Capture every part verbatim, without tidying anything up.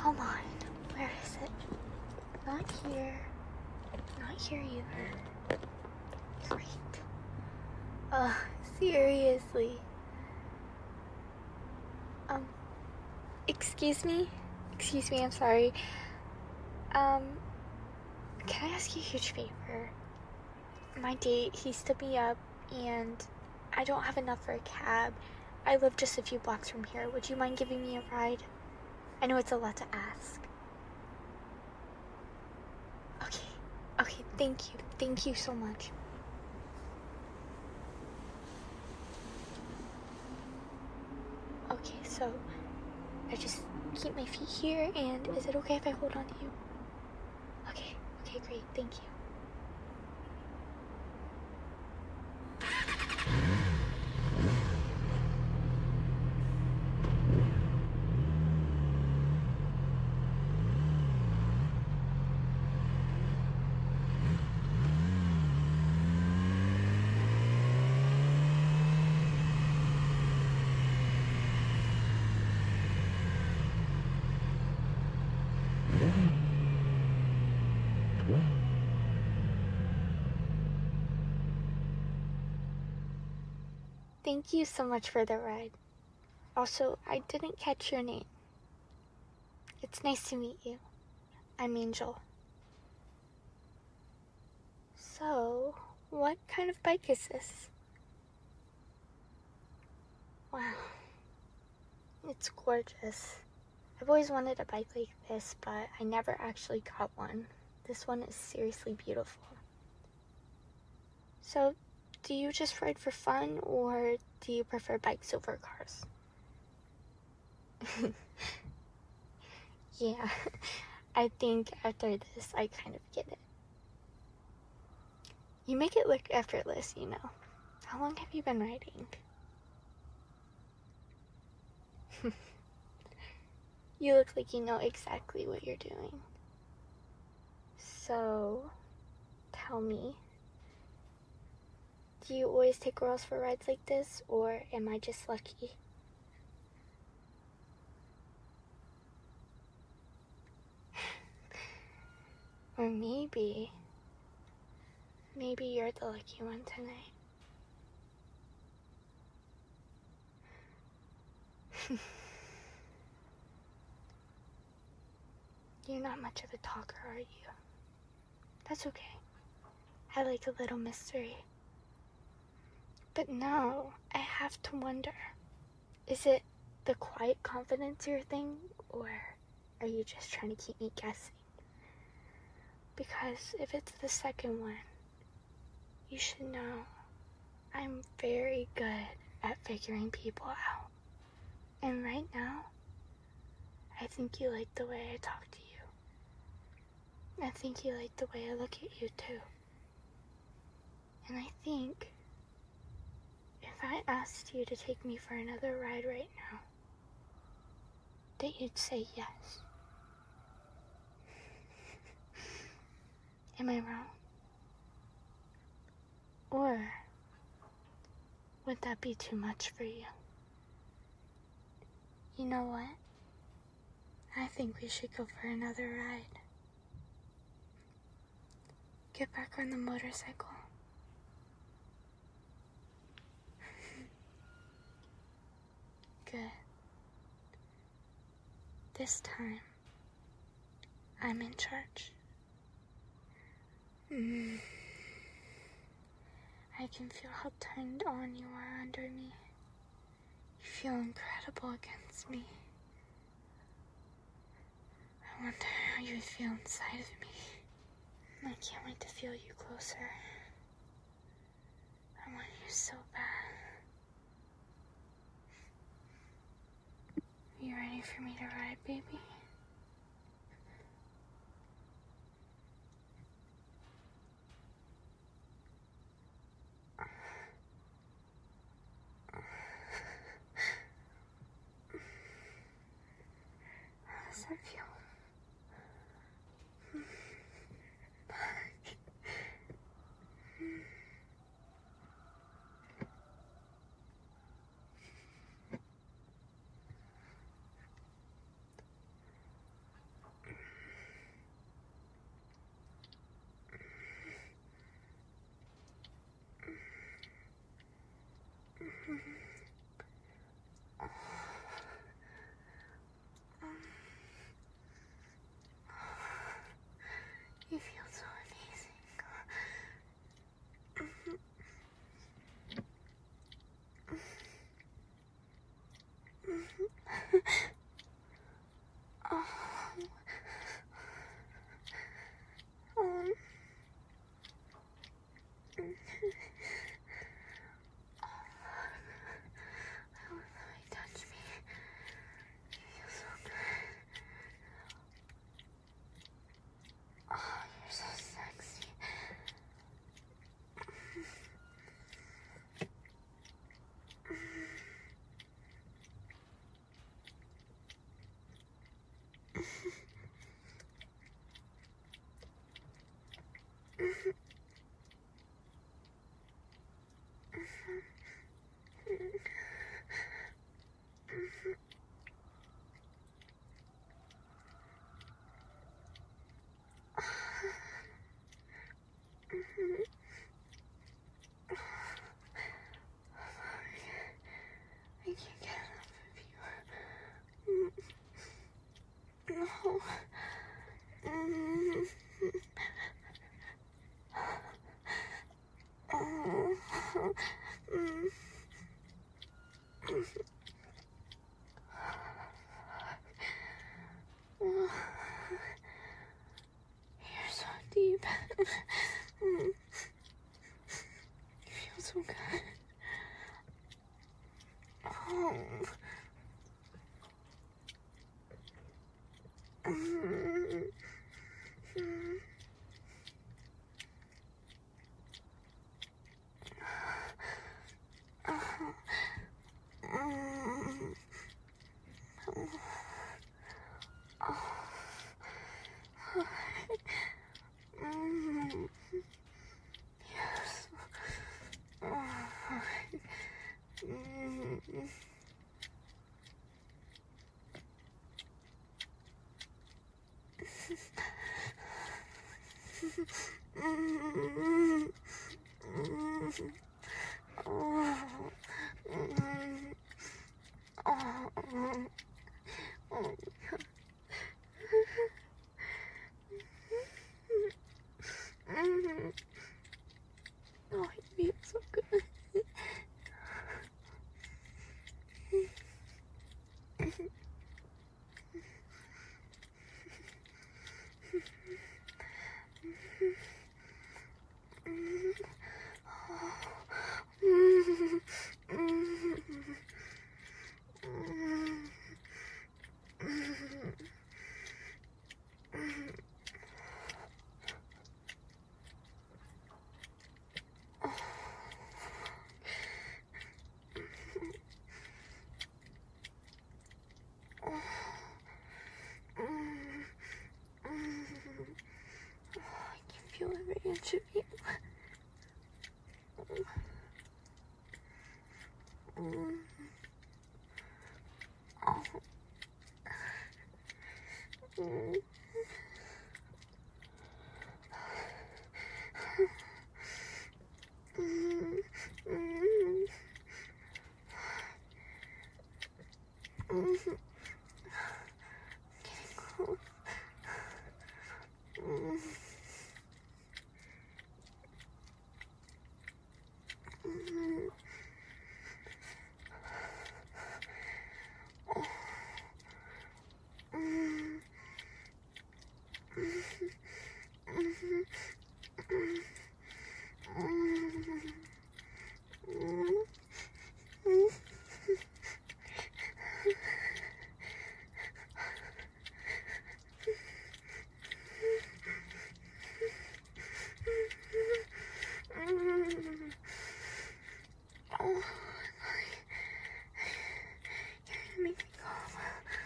Come on. Where is it? Not here. Not here either. Great. Uh, seriously. Um, excuse me? Excuse me, I'm sorry. Um, can I ask you a huge favor? My date, he stood me up, and I don't have enough for a cab. I live just a few blocks from here. Would you mind giving me a ride? I know it's a lot to ask. Okay. Okay, thank you. Thank you so much. Okay, so I just keep my feet here, and is it okay if I hold on to you? Okay, okay, great, thank you. Thank you so much for the ride. Also, I didn't catch your name. It's nice to meet you. I'm Angel. So, what kind of bike is this? Wow. It's gorgeous. I've always wanted a bike like this, but I never actually got one. This one is seriously beautiful. So, do you just ride for fun, or do you prefer bikes over cars? Yeah, I think after this, I kind of get it. You make it look effortless, you know. How long have you been riding? You look like you know exactly what you're doing. So, tell me, do you always take girls for rides like this, or am I just lucky? Or maybe, maybe you're the lucky one tonight. You're not much of a talker, are you? That's okay. I like a little mystery. But now, I have to wonder, is it the quiet confidence your thing, or are you just trying to keep me guessing? Because if it's the second one, you should know I'm very good at figuring people out. And right now, I think you like the way I talk to you. I think you like the way I look at you too. And I think if I asked you to take me for another ride right now, that you'd say yes. Am I wrong? Or would that be too much for you? You know what? I think we should go for another ride. Get back on the motorcycle. Good. This time, I'm in charge. Mm. I can feel how turned on you are under me. You feel incredible against me. I wonder how you feel inside of me. I can't wait to feel you closer. I want you so bad. Are you ready for me to ride, baby? How does that feel? Oh. Um. Oh, let me touch me. It feels so good. Oh, you're so sexy. I can't get enough of you. No. Mm. Oh. Mm. Oh. You're so deep. Mm. You feel so good. Oh. Mm. Mm. Oh. Mm. Oh. Mm. Yes. Oh. Mm. Mm. Mm. Oh. Mm. Oh. Oh. Mm. Oh, it feels so good. I can feel every inch of you. Mm. Oh. Mm. Mm. Mm. Mm. Getting cold. Mm. Mm. Oh. Mm. Mm. Oh, you make me calm.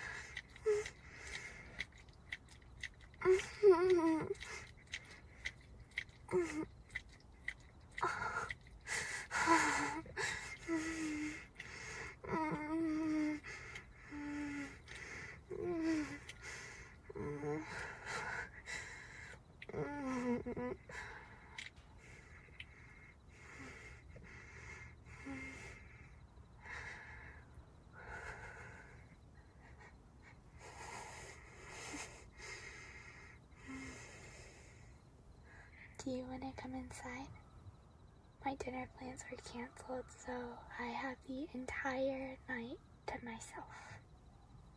Do you want to come inside? My dinner plans were canceled, so I have the entire night to myself.